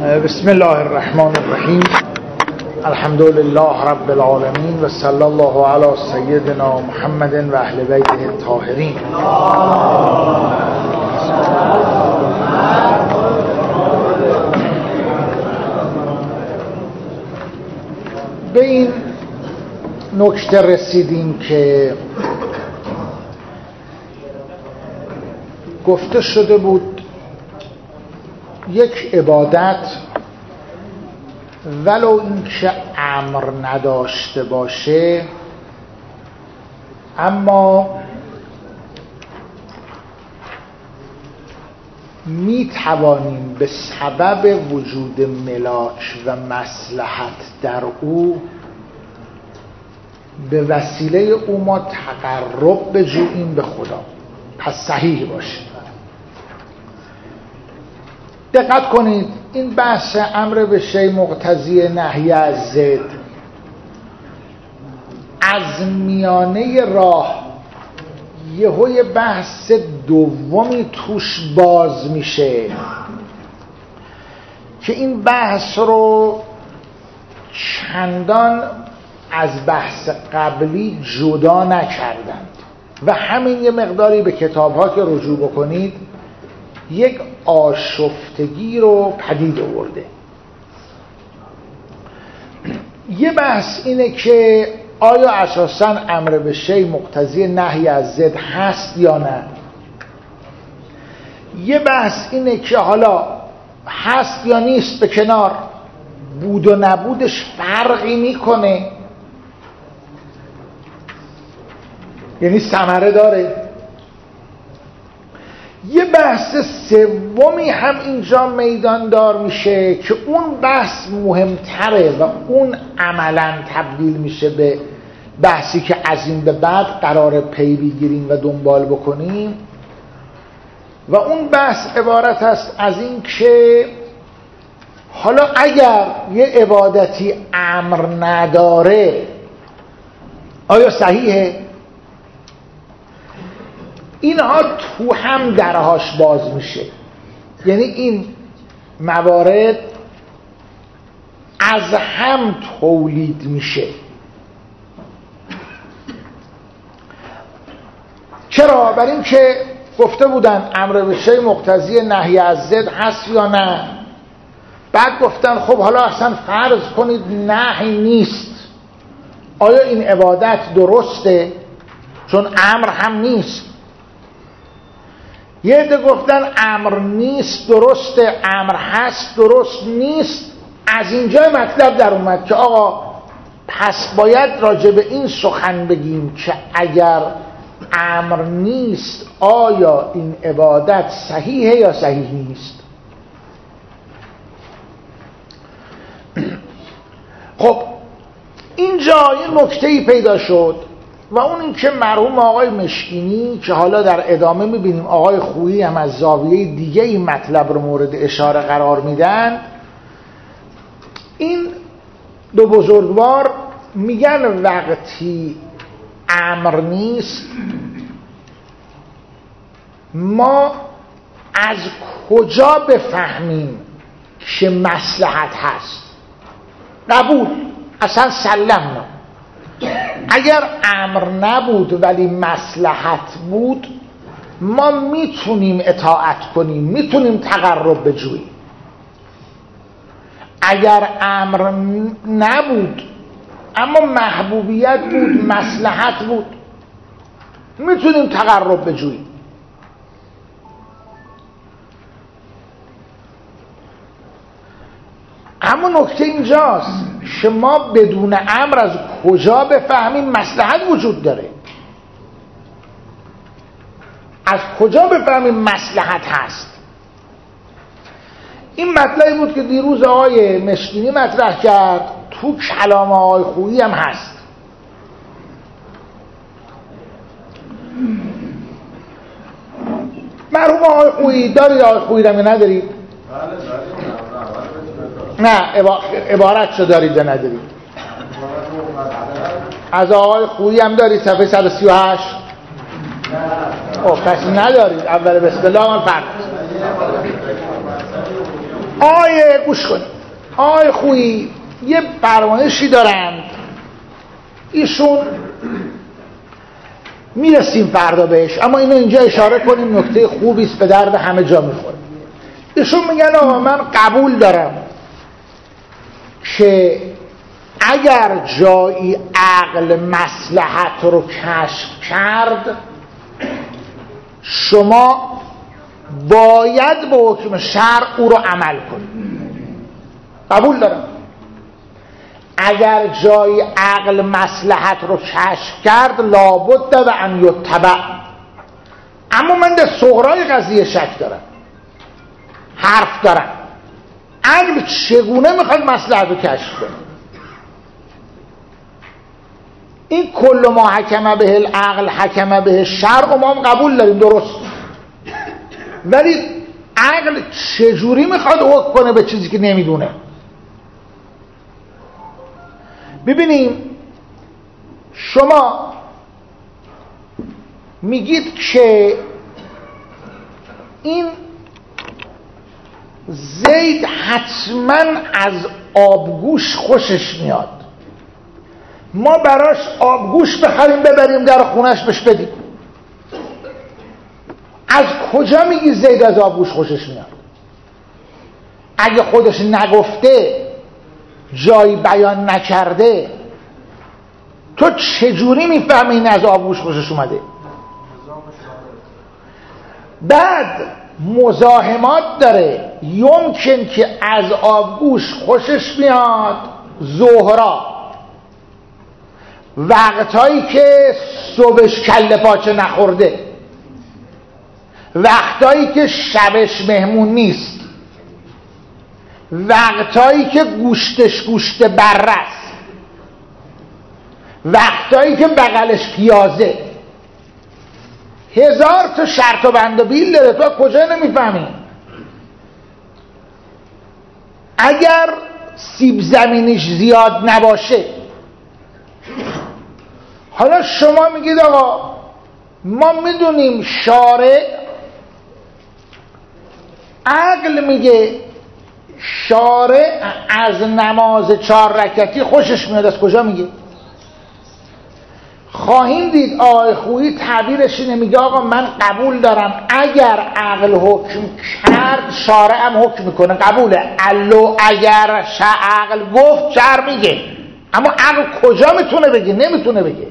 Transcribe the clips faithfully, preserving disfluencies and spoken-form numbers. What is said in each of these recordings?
بسم الله الرحمن الرحیم. الحمد لله رب العالمین و صلی الله علی سیدنا محمد و اهل بیته الطاهرین. به این نکته رسیدیم که گفته شده بود یک عبادت ولو اینکه امر نداشته باشه، اما می توانیم به سبب وجود ملاک و مصلحت در او به وسیله او ما تقرب بجوییم به خدا، پس صحیح باشه. دقت کنید، این بحث امر به شیء مقتضی نهی از ضد از میانه راه یهو یه بحث دومی توش باز میشه که این بحث رو چندان از بحث قبلی جدا نکردند و همین یه مقداری به کتاب‌ها که رجوع بکنید یک آشفتگی رو پدید آورده. یه بحث اینه که آیا اساساً امر به شیء مقتضی نهی از ضد هست یا نه. یه بحث اینه که حالا هست یا نیست به کنار، بود و نبودش فرقی میکنه، یعنی ثمره داره. یه بحث سومی هم اینجا میداندار میشه که اون بحث مهمتره و اون عملاً تبدیل میشه به بحثی که از این به بعد قرار پی بگیریم و دنبال بکنیم، و اون بحث عبارت است از این که حالا اگر یه عبادتی امر نداره آیا صحیحه؟ اینها تو هم درهاش باز میشه، یعنی این موارد از هم تولید میشه. چرا؟ برای این که گفته بودن امر به شیء مقتضی نهی از ضد هست یا نه. بعد گفتن خب حالا اصلا فرض کنید نهی نیست، آیا این عبادت درسته؟ چون امر هم نیست. یه عده گفتن امر نیست درسته، امر هست درست نیست. از اینجا مطلب در اومد که آقا پس باید راجع به این سخن بگیم که اگر امر نیست آیا این عبادت صحیحه یا صحیح نیست. خب اینجا یه نکته‌ای پیدا شد و اون این که مرحوم آقای مشکینی که حالا در ادامه میبینیم آقای خویی هم از زاویه دیگه این مطلب رو مورد اشاره قرار میدن، این دو بزرگوار میگن وقتی امر نیست ما از کجا بفهمیم که مصلحت هست؟ قبول، اصلا سلمنا. اگر امر نبود ولی مصلحت بود ما میتونیم اطاعت کنیم، میتونیم تقرب بجوییم. اگر امر نبود اما محبوبیت بود، مصلحت بود، میتونیم تقرب بجوییم. اما نکته اینجاست که ما بدون امر از کجا بفهمیم مصلحت وجود داره؟ از کجا بفهمیم مصلحت هست؟ این مطلبی بود که دیروز آقای مشکینی مطرح کرد، تو کلام آقای خویی هم هست. مرحوم آقای خویی دارید؟ آقای خویی رو ندارید؟ نه، عبارت شو دارید یا ندارید؟ از آقای خویی هم دارید صفحه صد و سی و هشت؟ او پس ندارید. اول بسم الله من فرق آیه گوش کنید، آیه خویی یه فرمایشی دارند، ایشون میرسیم فردا بهش، اما اینو اینجا اشاره کنیم، نکته خوبی است، به درد همه جا میخوره. ایشون میگن آقا من قبول دارم که اگر جایی عقل مصلحت رو کشف کرد شما باید به حکم شرع او رو عمل کنید. قبول دارم اگر جای عقل مصلحت رو کشف کرد لابد و ان یتبع، اما من در صغرای قضیه شک دارم، حرف دارم. عقل چگونه میخواد مصلحت رو کشف کنه؟ این کل ما حکم به العقل حکم به شرع و ما هم قبول داریم، درست، ولی عقل چجوری میخواد حکم کنه به چیزی که نمیدونه؟ ببینیم شما میگید که این زید حتما از آبگوش خوشش میاد، ما براش آبگوش بخریم ببریم در خونش بهش بدیم. از کجا میگی زید از آبگوش خوشش میاد؟ اگه خودش نگفته، جایی بیان نکرده، تو چجوری میفهمی این از آبگوش خوشش اومده؟ بعد مزاحمات داره، یمکن که از آبگوش خوشش میاد زهرا، وقتهایی که صبحش کله پاچه نخورده، وقتهایی که شبش مهمون نیست، وقتهایی که گوشتش گوشت بررس، وقتهایی که بغلش پیازه، هزار تا شرط و بند و بیل داره، تو کجا نمیفهمی؟ اگر سیب زمینیش زیاد نباشه، حالا شما میگید آقا ما میدونیم شارع، عقل میگه شارع از نماز چهار رکعتی خوشش میاد، از کجا میگه؟ خواهیم دید آقای خویی تعبیرش اینه، میگه آقا من قبول دارم اگر عقل حکم کرد شارع هم حکم میکنه، قبوله، الو اگر عقل گفت شرع میگه، اما عقل کجا میتونه بگه؟ نمیتونه بگه.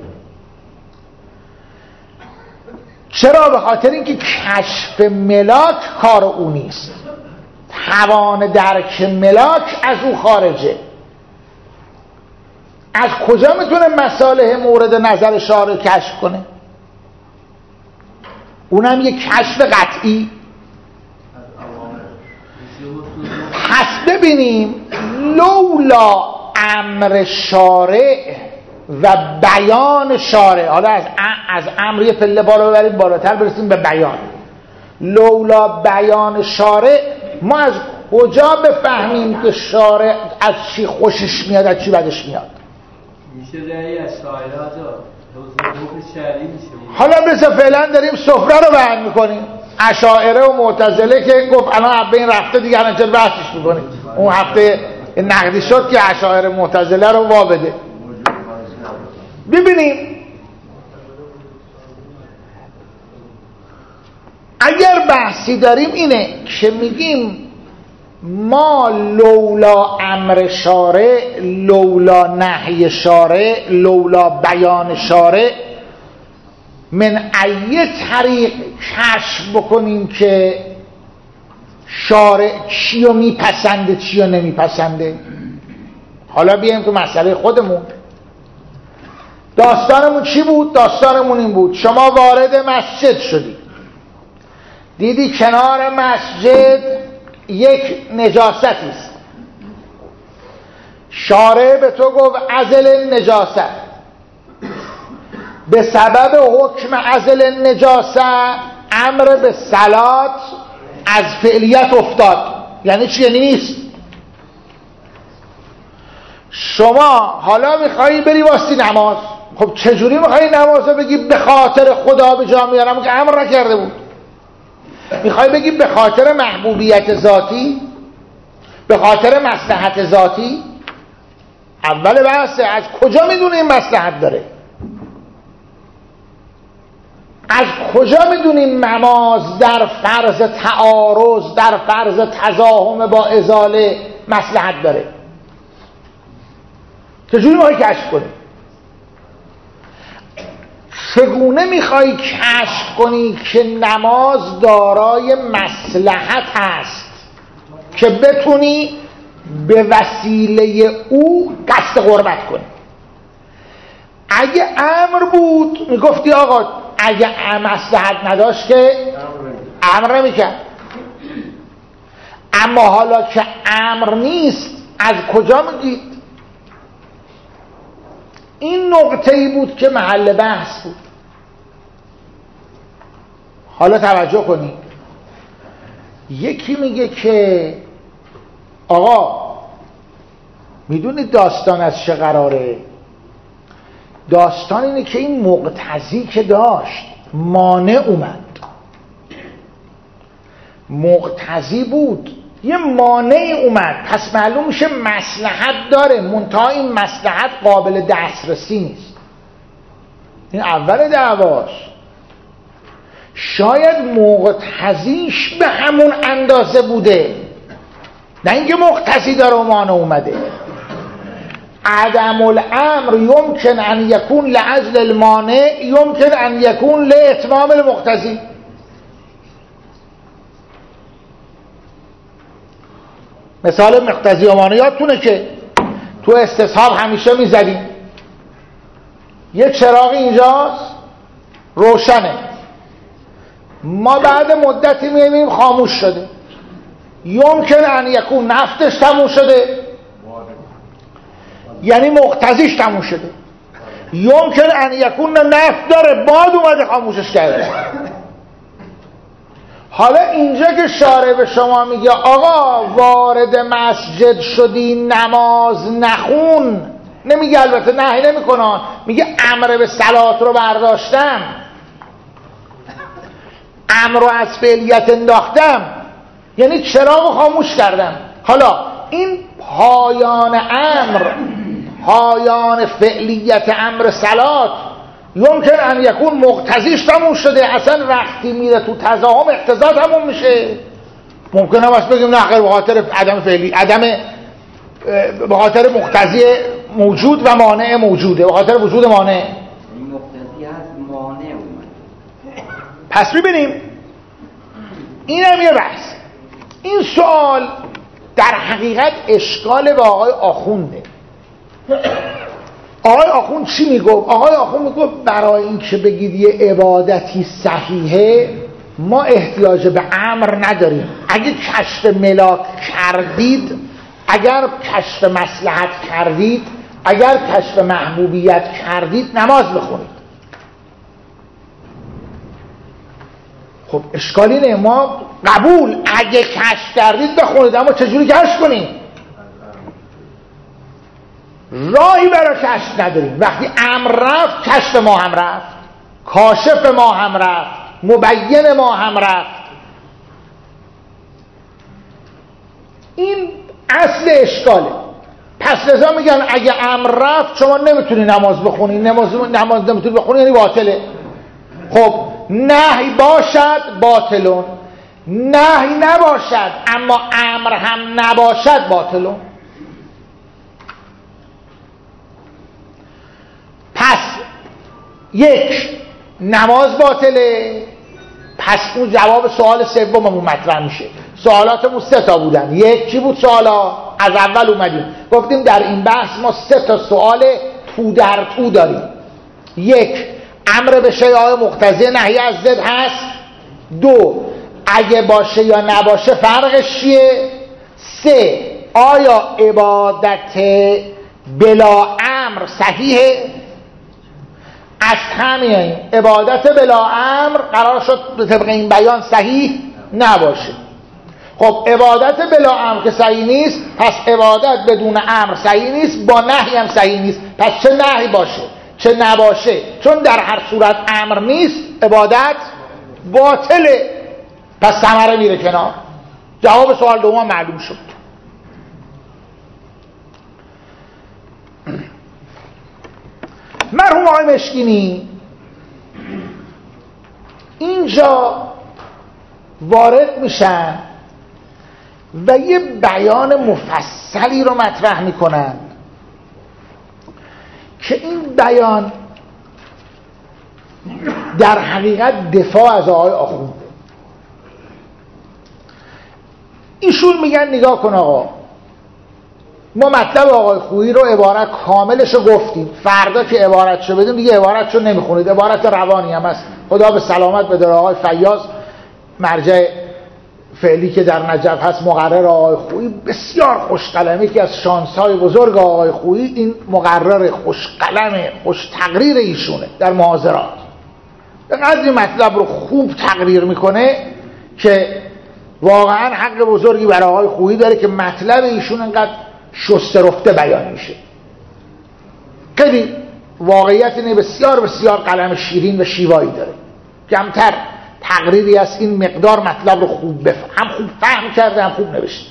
چرا؟ به خاطر اینکه کشف ملاک کار او نیست، توان درک ملاک از او خارجه. از کجا میتونه مصالح مورد نظر شارع کشف کنه؟ اونم یک کشف قطعی. پس ببینیم لولا امر شارع و بیان شارع، حالا از از امر یه پله بالا ببریم بالاتر برسیم به بیان، لولا بیان شارع ما از کجا بفهمیم که شارع از چی خوشش میاد از چی بدش میاد؟ میشه رأی از شاعرات حکم شرعی میشه. حالا مثل فعلا داریم سفره رو بیان میکنیم، اشاعره و معتزله که گفت الان هفته این رفته دیگه الان چه بحثش میکنیم، اون هفته نقدی شد که اشاعره معتزله رو وابده. ببینیم اگر بحثی داریم اینه که میگیم ما لولا امر شارع، لولا نهی شارع، لولا بیان شارع، من ای طریق کشف بکنیم که شارع چیو میپسنده چیو نمیپسنده. حالا بیایم که مسئله خودمون، داستانمون چی بود؟ داستانمون این بود شما وارد مسجد شدی، دیدی کنار مسجد یک نجاستی است، شارع به تو گفت عزل نجاست، به سبب حکم عزل نجاست امر به صلات از فعلیت افتاد. یعنی چی؟ یعنی نیست. شما حالا میخوایی بری واسه نماز، خب چجوری میخوایی نماز رو بگی به خاطر خدا به جا میارم که امر نکرده بود؟ میخوای بگی به خاطر محبوبیت ذاتی؟ به خاطر مصلحت ذاتی؟ اول بحثه از کجا میدونه این مصلحت داره؟ از کجا میدونیم نماز در فرض تعارض، در فرض تزاحم با ازاله مصلحت داره؟ چجوری باید کشف کنیم؟ چگونه میخوای کشف کنی که نماز دارای مصلحت هست که بتونی به وسیله او قصد قربت کنی؟ اگه امر بود میگفتی آقا اگه مصلحت نداشت که امر نمیکرد. اما حالا که امر نیست از کجا میگید؟ این نقطه‌ای بود که محل بحث بود. حالا توجه کنید، یکی میگه که آقا میدونید داستان از چه قراره؟ داستان اینه که این مقتضی که داشت مانع اومد، مقتضی بود یه مانع اومد، پس معلوم میشه مصلحت داره، منتها این مصلحت قابل دسترسی نیست. این اول دعواش. شاید مقتضیش به همون اندازه بوده، نه اینکه مقتضی داره و مانع اومده. عدم الامر یمکن ان یکون لعجل المانع، یمکن ان یکون لاتمام المقتضی. مثال مقتضی و مانع یادتونه که تو استصحاب همیشه میزدیم یه چراغ اینجاست روشنه، ما بعد مدتی میبینیم خاموش شده، یمکن ان یکون نفتش تموم شده، یعنی مقتضیش تموم شده. یمکن ان یکون نفت داره باد اومده خاموشش کرده. حالا اینجا که شارع به شما میگه آقا وارد مسجد شدی نماز نخون، نمیگه البته نهی نمیکنه، میگه امر به صلات رو برداشتم، امر رو از فعلیت انداختم، یعنی چراغ خاموش کردم. حالا این پایان امر، پایان فعلیت امر صلات، یمکن ان یکون مقتضیش تموم شده، اصلا وقتی میره تو تزاحم اقتضا تموم میشه. ممکنه واسه بگیم نه غیر به خاطر عدم فعلی، عدم به خاطر مقتضی موجود و مانع موجوده، به خاطر وجود مانع. این مقتضی هست مانع اومد. پس ببینیم این هم یه بحث. این سوال در حقیقت اشکال به آقای آخونده. آقای آخوند چی میگفت؟ آقای آخوند میگفت برای این که بگید یه عبادتی صحیحه ما احتیاج به امر نداریم. اگه کشف ملاک کردید، اگر کشف مصلحت کردید، اگر کشف محبوبیت کردید نماز بخونید. خب اشکالی نه، ما قبول اگه کشف کردید بخونید، اما چجوری کشف کنید؟ راهی برای کشف نداریم. وقتی امر رفت کشف ما هم رفت، کاشف ما هم رفت، مبین ما هم رفت. این اصل اشکاله. پس لذا میگن اگه امر رفت شما نمیتونی نماز بخونی، نماز نماز نمیتونی بخونی یعنی باطله. خب نهی باشد باطلون، نهی نباشد اما امر هم نباشد باطلون. پس یک، نماز باطله. پس اون جواب سوال سوممون مطرح میشه. سوالاتمون سه تا بودن. یک چی بود سوالا؟ از اول اومدیم گفتیم در این بحث ما سه تا سوال تو در تو داریم. یک، امر به شیء مقتضی نهی از ضد هست. دو، اگه باشه یا نباشه فرقش چیه؟ سه، آیا عبادت بلا امر صحیحه؟ از همین عبادت بلا امر قرار شد به طبق این بیان صحیح نباشه. خب عبادت بلا امر که صحیح نیست، پس عبادت بدون امر صحیح نیست، با نهی هم صحیح نیست. پس چه نهی باشه چه نباشه، چون در هر صورت امر نیست عبادت باطله، پس ثمره میره کنار. جواب سوال دوم معلوم شد. مرحوم آقای مشکینی اینجا وارد میشن و یه بیان مفصلی رو مطرح میکنن که این بیان در حقیقت دفاع از آقای آخونده. ایشون میگن نگاه کن آقا، ما مطلب آقای خویی رو عبارت کاملش رو گفتیم، فردا که عبارتشو بدیم دیگه عبارتشو نمیخونید، عبارت روانی هم هست. خدا به سلامت بده آقای فیاض، مرجع فعلی که در نجف هست، مقرر آقای خویی، بسیار خوش قلمه، که از شانس‌های بزرگ آقای خویی این مقرر خوش قلمه، خوش تقریر ایشونه در محاضرات. به قدری مطلب رو خوب تقریر میکنه که واقعا حق بزرگی برای آقای خویی داره که مطلب ایشون انقدر شسته رفته بیان میشه. خیلی واقعیت اینه، بسیار بسیار قلم شیرین و شیوایی داره، کمتر تقریری از این مقدار مطلب رو خوب بفهم، هم خوب فهم کرده هم خوب نوشته.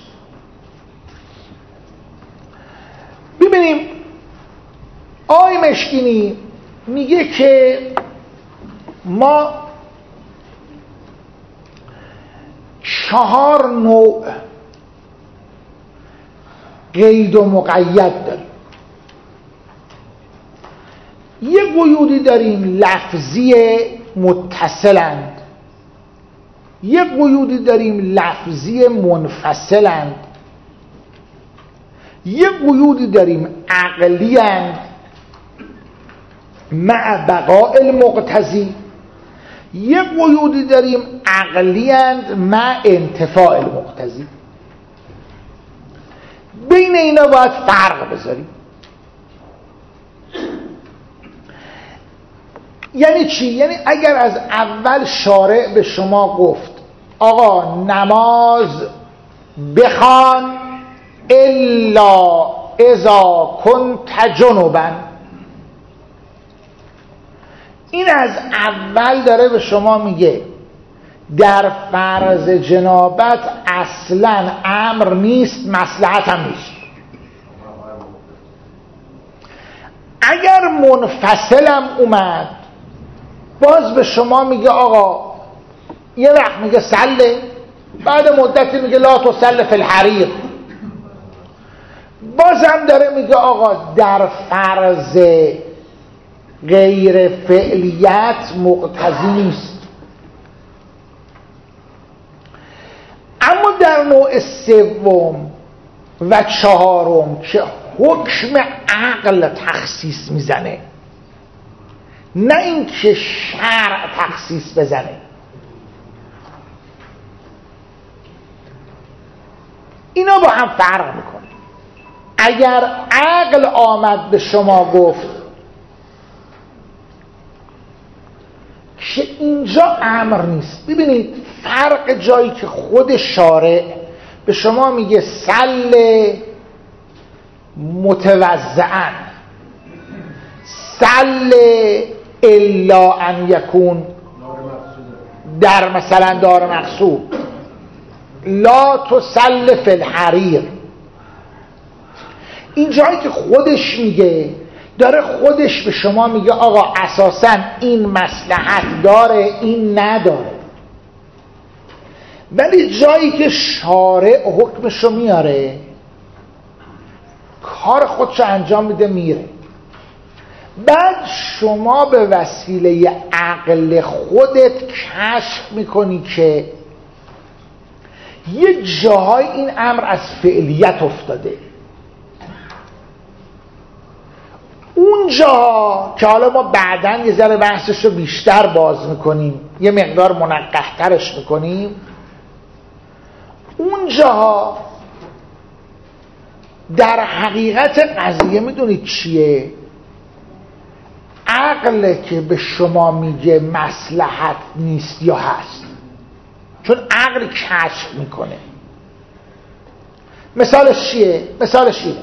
ببینیم آقای مشکینی میگه که ما چهار نوع قید و مقید داریم. یه قیودی داریم لفظی متصلند، یه قیودی داریم لفظی منفصلند، یه قیودی داریم عقلیند مع بقاء المقتضی، یه قیودی داریم عقلیند مع انتفاع المقتضی. بین اینا باید فرق بذاریم. یعنی چی؟ یعنی اگر از اول شارع به شما گفت آقا نماز بخوان الا اذا کنت جنبا، این از اول داره به شما میگه در فرض جنابت اصلا امر نیست، مصلحت هم نیست. اگر منفصلم اومد باز به شما میگه آقا، یه وقت میگه سله، بعد مدتی میگه لا تسل فی الحریر، بازم داره میگه آقا در فرض غیر فعلیت مقتضی نیست. اما در نوع سوم و چهارم که حکم عقل تخصیص میزنه، نه اینکه شرع تخصیص بزنه، اینا با هم فرق میکنه. اگر عقل آمد به شما گفت که اینجا امر نیست، ببینید فرق جایی که خود شارع به شما میگه سل متوضعن، سل الا ان یکون در مثلا دار مقصود، لا تسل فی الحریر، این جایی که خودش میگه داره خودش به شما میگه آقا اساساً این مصلحت داره این نداره. ولی جایی که شارع حکمشو میاره کار خودشو انجام میده میره، بعد شما به وسیله عقل خودت کشف میکنی که یه جاهای این امر از فعلیت افتاده، اون جاها که حالا ما بعداً یه ذره بحثش رو بیشتر باز میکنیم، یه مقدار منقح‌ترش میکنیم، اون جاها در حقیقت قضیه میدونید چیه؟ عقل که به شما میگه مصلحت نیست یا هست، چون عقل کشف میکنه. مثالش چیه؟ مثالش اینه،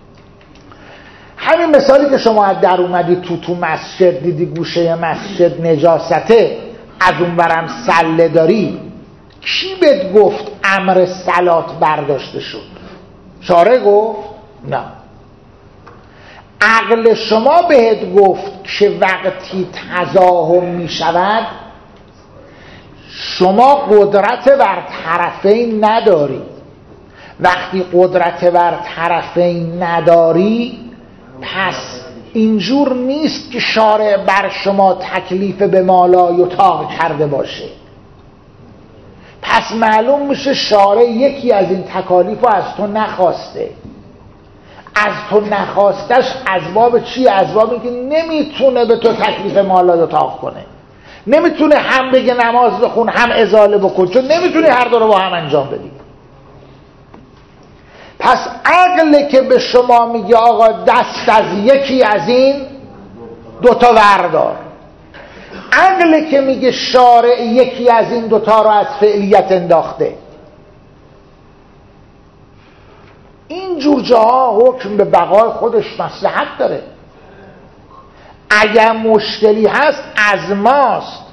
همین مثالی که شما در اومدی تو تو مسجد دیدی گوشه مسجد نجاسته، از اون برم سله داری، کی بهت گفت امر صلات برداشته شد؟ شارع گفت؟ نه. عقل شما بهت گفت که وقتی تزاحم می شود شما قدرت بر طرفین نداری. وقتی قدرت بر طرفین نداری پس اینجور نیست که شارع بر شما تکلیف به مالا یطاق کرده باشه. پس معلوم میشه شارع یکی از این تکالیف رو از تو نخواسته. از تو نخواستش اسباب چیه؟ اسبابی که نمیتونه به تو تکلیف مالا یطاق کنه. نمیتونه هم بگه نماز بخون هم ازاله بکن، چون نمیتونی هر دو رو با هم انجام بدی. پس عقل که به شما میگه آقا دست از یکی از این دوتا وردار، عقل که میگه شارع یکی از این دوتا رو از فعلیت انداخته. این جور جاها حکم به بقای خودش مصلحت داره. اگر مشکلی هست از ماست.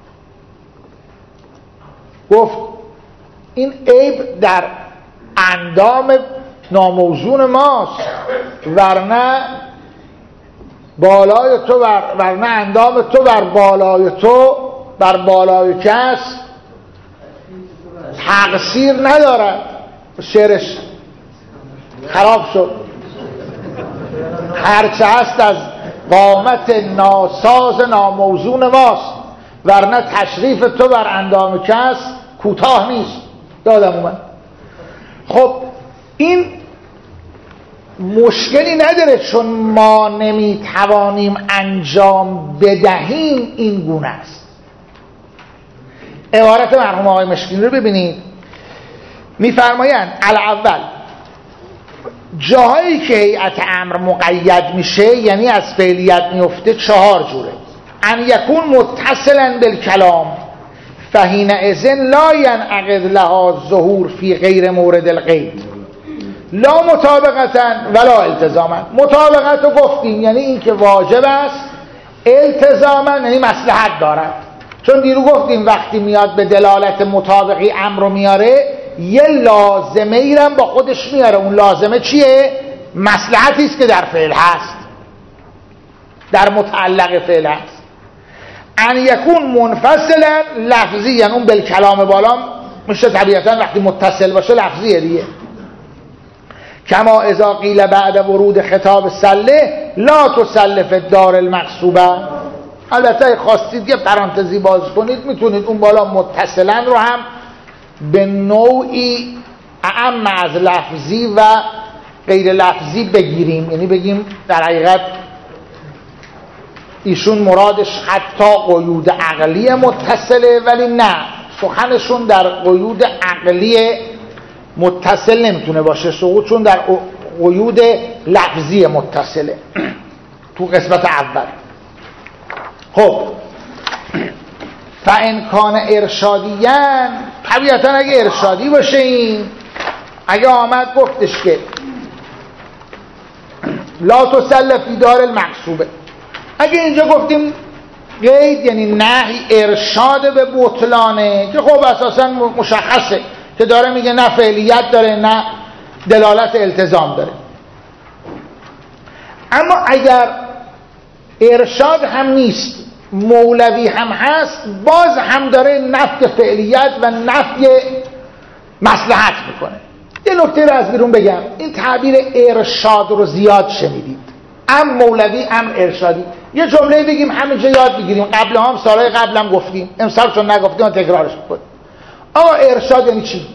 گفت این عیب در اندام ناموزون ماست، ورنه بالای تو بر ورنه اندام تو بر بالای تو بر بالای کس تقصیر ندارد. شعرش خراب شد. هرچه هست از قامت ناساز ناموزون ماست، ورنه تشریف تو بر اندام کس کوتاه نیست. یادم اومد. خب این مشکلی نداره چون ما نمیتوانیم انجام بدهیم این گونه است. عبارت مرحوم آقای مشکینی رو ببینید. میفرمایند الاول جاهایی که هیئت امر مقید میشه یعنی از فعلیت میفته چهار جوره. ان یکون متصلا بالکلام فحین اذن لا ینعقد لها ظهور فی غیر مورد القید لا مطابقتا ولا التزاما. مطابقت رو گفتیم یعنی این که واجب است، التزاما یعنی مصلحت دارد. چون دیرو گفتیم وقتی میاد به دلالت مطابقی امر رو میاره یه لازمه ایرم با خودش میاره. اون لازمه چیه؟ مصلحتی است که در فعل هست، در متعلق فعل هست. ان یکون منفصلا لفظی یعنی اون بالکلام بالا میشه طبیعتا وقتی متصل باشه لفظیه دیگه. کما اذا قیل بعد ورود خطاب سله لا تسلف الدار المقصوبه. البته خواستید یه پرانتزی باز کنید میتونید اون بالا متصلا رو هم به نوعی اعم از لفظی و غیر لفظی بگیریم، یعنی بگیم در حقیقت ایشون مرادش حتی قیود عقلی متصله، ولی نه، سخنشون در قیود عقلی متصل نمیتونه باشه، سقوط چون در قیود لفظی متصله تو قسمت اول. خب فان کان ارشادیان، طبیعتا اگه ارشادی باشه این اگه آمد گفتش که لا تسلف فی دار المقصوبه، اگه اینجا گفتیم قید یعنی نهی ارشاد به بطلانه که خب اساسا مشخصه که داره میگه نه فعلیت داره نه دلالت التزام داره. اما اگر ارشاد هم نیست مولوی هم هست باز هم داره نفی فعلیت و نفی مصلحت میکنه. یه نکته رو از بیرون بگم، این تعبیر ارشاد رو زیاد شنیدید، ام مولوی ام ارشادی. یه جمله بگیم همینجا یاد بگیریم، قبل هم سالهای قبل هم گفتیم، امسال چون نگفتیم تکرارش میکنیم. آقا ارشاد یعنی چی؟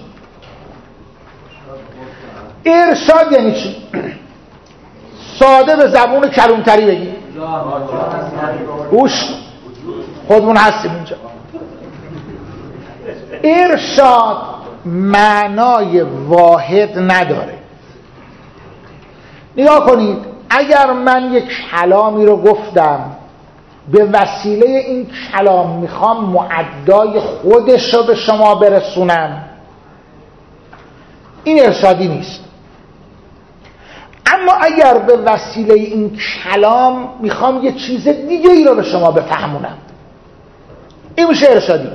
ارشاد یعنی چی؟ ساده به زبون کلانتری بگیم. گوش خودمون هستیم اینجا. ارشاد معنای واحد نداره. نگاه کنید، اگر من یک کلامی رو گفتم به وسیله این کلام میخوام معدای خودش رو به شما برسونم، این ارشادی نیست. اما اگر به وسیله این کلام میخوام یه چیز دیگه ای رو به شما بفهمونم، این میشه ارشادی.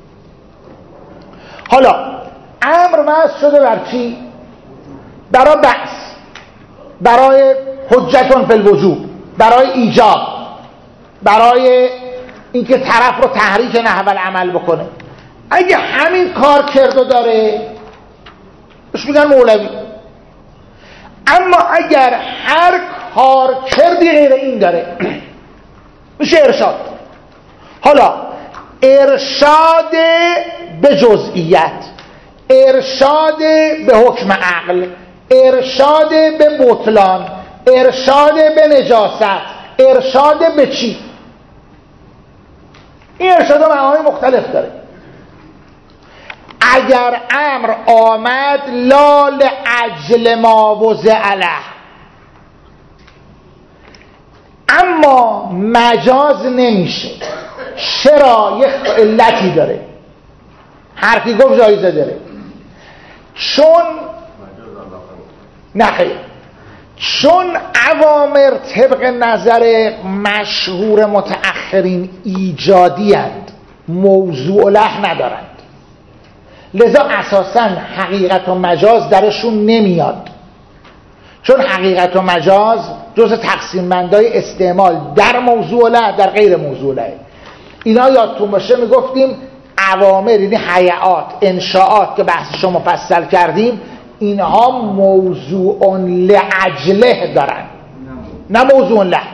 حالا امر وضع شده بر چی؟ برای بحث، برای حجتون فی الوجوب، برای ایجاب، برای اینکه طرف رو تحریک نحو العمل بکنه. اگه همین کار کردو داره بهش میگن مولوی. اما اگر هر کار کردی غیر این داره میشه ارشاد. حالا ارشاد به جزئیت، ارشاد به حکم عقل، ارشاد به بطلان، ارشاد به نجاست، ارشاد به چی؟ این ارشاد معانی مختلف داره. اگر امر آمد لا لعجل ما وضع له، اما مجاز نمیشه. چرا؟ یک علتی داره، حرفی گفت جایزه داره. چون نخیر چون اوامر طبق نظر مشهور متأخرین ایجادی اند، موضوع له ندارند، لذا اساساً حقیقت و مجاز درشون نمیاد. چون حقیقت و مجاز جز تقسیم بندای استعمال در موضوع له در غیر موضوع له. اینا یادتون باشه میگفتیم اوامر یعنی هیئات، انشاءات که بحثشو مفصل کردیم، اینها موضوع لعجله دارن، نه موضوع له.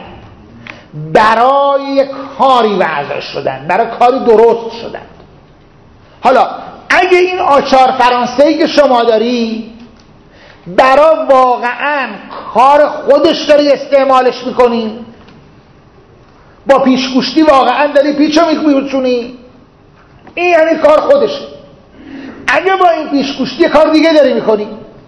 برای کاری وضع شدن، برای کاری درست شدن. حالا اگه این آچار فرانسه‌ای که شما داری برای واقعا کار خودش داری استعمالش میکنی، با پیشگوشتی واقعا داری پیچو میکنی، این یعنی کار خودشه. اگه با این پیشگوشتی کار دیگه داری میکنی،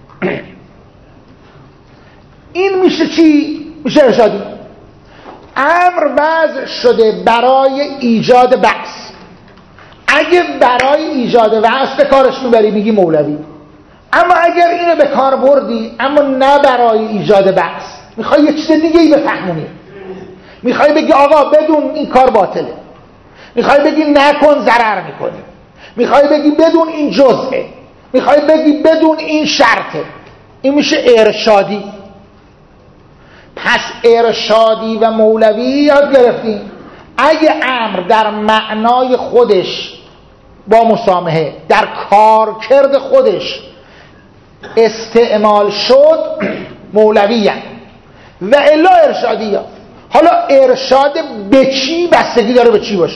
این میشه چی؟ میشه ارشادی. امر وضع شده برای ایجاد بحث. اگه برای ایجاد بحث به کارش میبری میگی مولوی. اما اگر اینو به کار بردی اما نه برای ایجاد بحث، میخوای یه چیز دیگه ای بفهمونی، میخوای بگی آقا بدون این کار باطله، میخوای بگی نکن ضرر میکنی، میخوای بگی بدون این جزئه، میخوای بگی بدون این شرطه، این میشه ارشادی. پس ارشادی و مولوی یاد گرفتیم. اگه امر در معنای خودش با مسامحه در کارکرد خودش استعمال شد مولوی هم. و الا ارشادی ها. حالا ارشاد به چی بستگی داره، به چی باشه.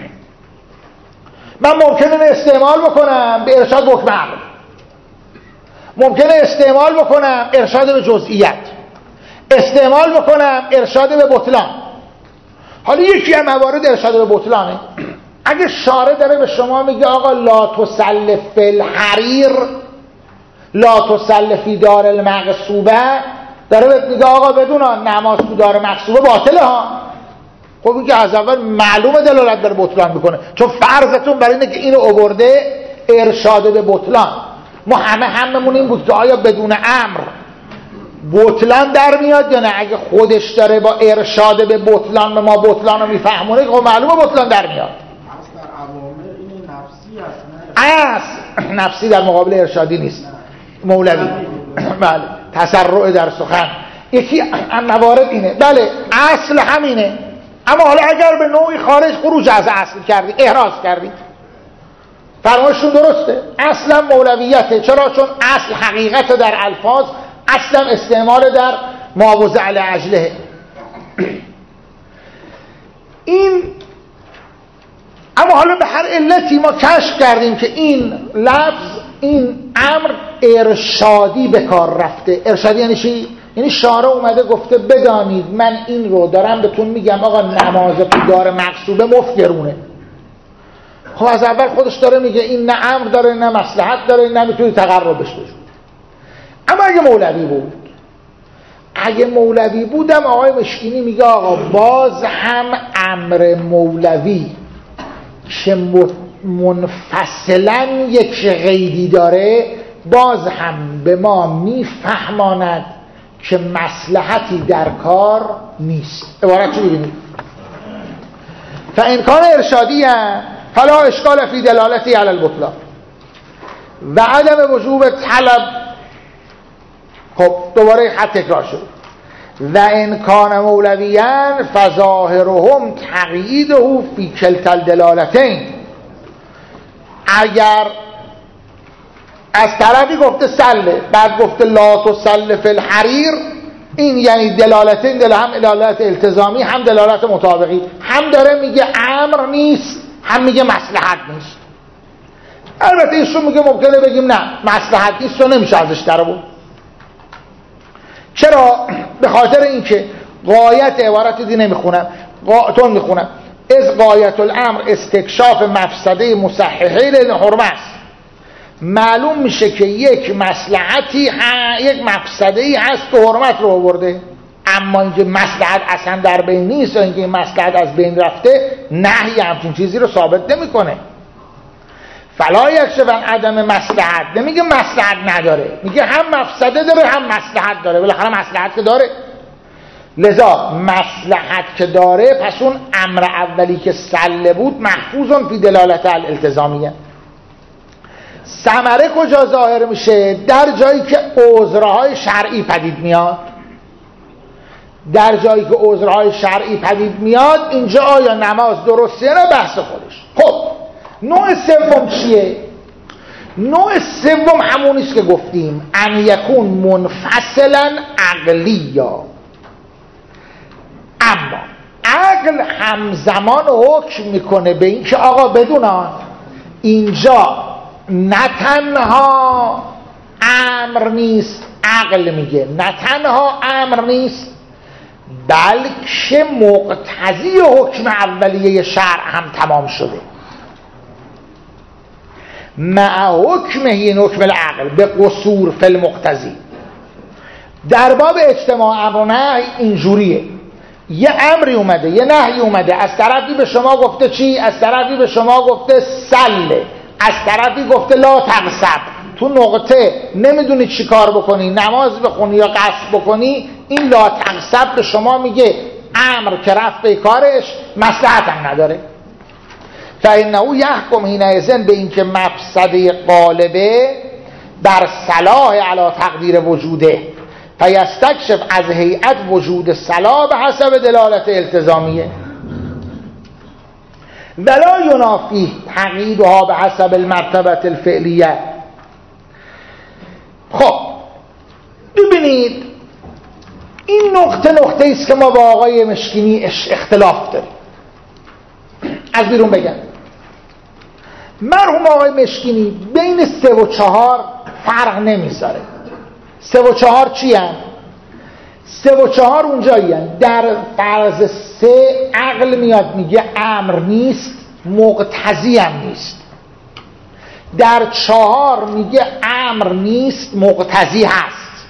من ممکنه استعمال بکنم به ارشاد به حکم عقل، ممکنه استعمال بکنم ارشاد به جزئیت، استعمال بکنم ارشاد به بطلان. حالا یکی از موارد ارشاد به بطلانه. اگه شارع داره به شما میگه آقا لا تسلف فی الحریر لا تسلف فی دار المغصوبه، داره بهت میگه آقا بدون نماز تو دار مغصوبه باطله ها. خب این که از اول معلومه دلالت بر بطلان میکنه، چون فرضتون بر اینه که اینو آورده ارشاد به بطلان. ما همه هممون این بود که آیا بدون امر بطلان در میاد یا نه. اگه خودش داره با ارشاد به بطلان به ما بطلان رو میفهمونه، خب معلومه بطلان در میاد. اصلا اوامر این نفسی هست، اصل نفسی در مقابل ارشادی نیست. مولوی بله، تسرع در سخن یکی از موارد اینه. بله اصل همینه، اما حالا اگر به نوعی خارج خروج از اصل کردی، احراز کردی، فرمایشون درسته، اصلا مولویته. چرا؟ چون اصل حقیقت در الفاظ، اصلا استعمال در ما وضع لأجله. این اما حالا به هر علتی ما کشف کردیم که این لفظ، این امر ارشادی به کار رفته. ارشادی یعنی چی؟ یعنی شارع اومده گفته بدانید من این رو دارم بهتون میگم آقا نماز تو دار مغصوبه مفگرونه. خب از اول خودش داره میگه این نه امر داره نه مصلحت داره نه میتونی تقربش بشون. اما اگه مولوی بود، اگه مولوی بودم آقای مشکینی میگه آقا باز هم امر مولوی که منفصلا یک قیدی داره باز هم به ما میفهماند که مصلحتی در کار نیست. عبارت چی ببینید؟ فإن ارشادی فلا اشکال فی دلالتی علی البطلان و عدم وجوب طلب. خب دوباره خط تکرار شد. و ان کان مولویان فظاهرهم تقییده فی کلتا الدلالتین. اگر از طرفی گفته سله بعد گفته لا تسل فی الحریر، این یعنی دلالتین، دل هم دلالت التزامی هم دلالت مطابقی، هم داره میگه امر نیست هم میگه مصلحت نیست. البته ایشون میگه ممکنه بگیم نه مصلحت نیست و نمیشه ازش در بود. چرا؟ به خاطر اینکه غایت عبارت دی نمیخونم تون میخونم از غایت الامر استکشاف مفسده مصححه للحرمه است. معلوم میشه که یک مصلحتی ها، یک مفسده‌ای هست که حرمت رو آورده، اما اینکه مصلحت اصلا در بین نیست و اینکه این مصلحت از بین رفته نهی همچین چیزی رو ثابت نمیکنه. فلا یکشف عن عدم مصلحت، نمیگه مصلحت نداره، میگه هم مفسده داره هم مصلحت داره. بالاخره مصلحت که داره، لذا مصلحت که داره پس اون امر اولی که سله بود محفوظون فی دلالت الالتزامیه. ثمره کجا ظاهر میشه؟ در جایی که عذرهای شرعی پدید میاد. در جایی که عذرهای شرعی پدید میاد اینجا آیا نماز درسته نه بحث خودش. خب نوع سوم چیه؟ نوع سوم همونیست که گفتیم ان یکون منفصلا عقلیا، اما عقل همزمان حکم میکنه به این که آقا بدونان اینجا نه تنها امر نیست، عقل میگه نه تنها امر نیست بلکه مقتضی حکم اولیه شرع هم تمام شده. مع حکم این حکم العقل به قصور فی المقتضی. در باب اجتماع امر و نهی اینجوریه، یه امری اومده یه نهی اومده، از طرفی به شما گفته چی؟ از طرفی به شما گفته سله، از طرفی گفته لا تغصب. تو نقطه نمیدونی چی کار بکنی، نماز بخونی یا قصد بکنی، این لا تغصب به شما میگه امر که رفت به کارش مصلحت هم نداره. فإنه یحکم حینئذ به این که مفسده غالبه در صلاح علی تقدیر وجوده فیستکشف از هیئت وجود صلاح به حسب دلالت التزامیه ولا ینافی تقییدها به حسب المرتبه الفعلیه. خب ببینید این نقطه نقطه است که ما با آقای مشکینی اختلاف داریم. از بیرون بگم مرحوم آقای مشکینی بین سه و چهار فرق نمیذاره. سه و چهار چی هم؟ سه و چهار اونجایی هم در فرض سه عقل میاد میگه امر نیست مقتضی هم نیست، در چهار میگه امر نیست مقتضی هست.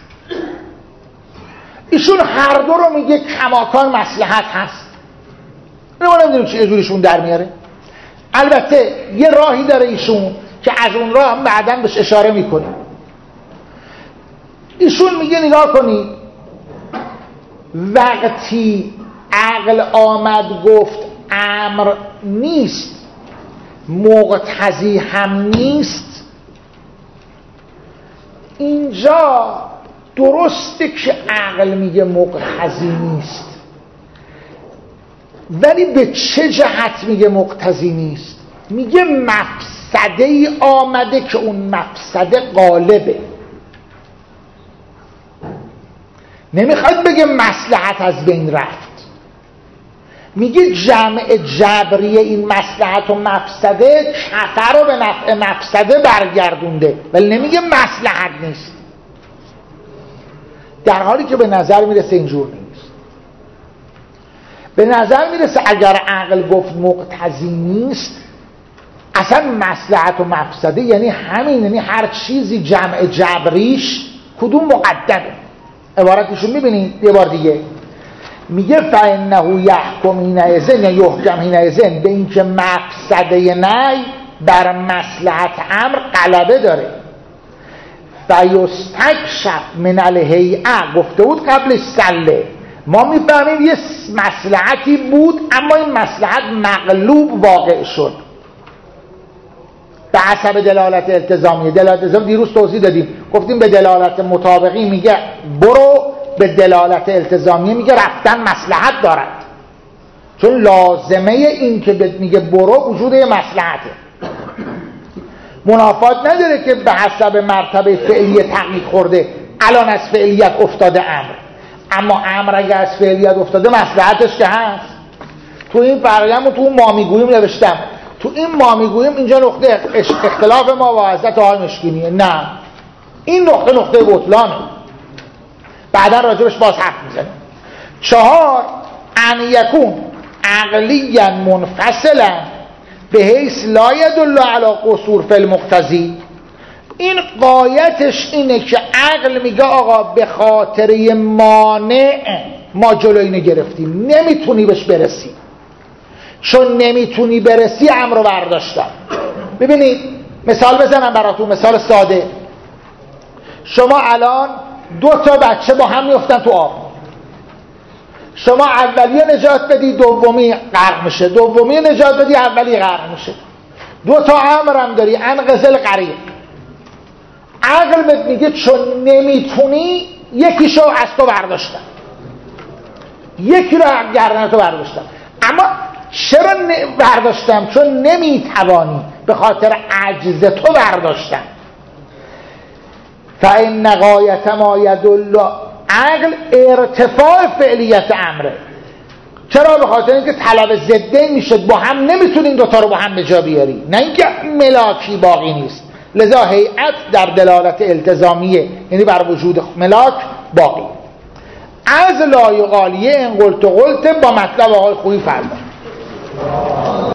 ایشون هر دو رو میگه کماکان مصلحت هست. ما نمیدونیم چه جوریشون در میاره. البته یه راهی داره ایشون که از اون راه هم بعداً بهش اشاره میکنیم. ایشون میگه نگاه کنید وقتی عقل آمد گفت امر نیست مقتضی هم نیست، اینجا درسته که عقل میگه مقتضی نیست، ولی به چه جهت میگه مقتضی نیست؟ میگه مفسده ای آمده که اون مفسده غالبه. نمیخواد بگه مصلحت از بین رفت، میگه جمع جبری این مصلحت و مفسده کفر رو به نفع مفسده برگردونده، ولی نمیگه مصلحت نیست، در حالی که به نظر میرسه اینجور نیست. به نظر میرسه اگر عقل گفت مقتضی نیست اصلا مصلحت و مفسده یعنی همین، یعنی هر چیزی جمع جبریش کدوم مقدمه. عبارتشون میبینید یه بار دیگه میگه فإنه یحکم حینئذ یا یحکم حینئذ به این که مفسده نهی بر مصلحت امر غلبه داره. فیستکشف من الهیئه گفته بود قبلش سله، ما میفهمیم یه مصلحتی بود اما این مصلحت مغلوب واقع شد به حسب دلالت التزامیه. دلالت التزام دیروز توضیح دادیم، گفتیم به دلالت مطابقی میگه برو به دلالت التزامیه میگه رفتن مصلحت دارد، چون لازمه این که میگه برو وجود مصلحته. منافات نداره که به حسب مرتبه فعلیه تغییر خورده الان از فعلیت افتاده امر، اما امر اگر از فعلیت افتاده مصلحتش که هست. تو این فرقیمو تو ما میگوییم نوشتم، تو این ما میگوییم اینجا نقطه اختلاف ما با حضرت آقای مشکینیه. نه، این نقطه نقطه بطلانه، بعدا راجبش باز حرف میزنیم. چهار، ان یکون عقلیا منفصلا به حیث لا یدل علی قصور فی المقتضی. این قایتش اینه که عقل میگه آقا به خاطر مانع ما جلوی اینو گرفتیم، نمیتونی بهش برسی، چون نمیتونی برسی امر رو برداشتم. ببینید مثال بزنم براتون، مثال ساده. شما الان دو تا بچه با هم میافتن تو آب، شما اولیه نجات بدی دومی غرق میشه، دومی نجات بدی اولی غرق میشه. دو تا امر هم داری، انقذل غریق. عقل بهت میگه چون نمیتونی یکیشو از تو برداشتم، یکی رو گردن تو برداشتم. اما چرا برداشتم؟ چون نمیتوانی، به خاطر عجز تو برداشتم. فإن غایت ما یدل، عقل ارتفاع فعلیت امره. چرا؟ به خاطر اینکه طلب ضدین میشه، با هم نمیتونین دوتا رو با هم به جا بیاری، نه اینکه ملاکی باقی نیست. لذا هیئت در دلالت التزامیه، یعنی بر وجود ملاک باقی. از لا یقالیه ان قلت قلت با مطلب آقای خویی فرمود.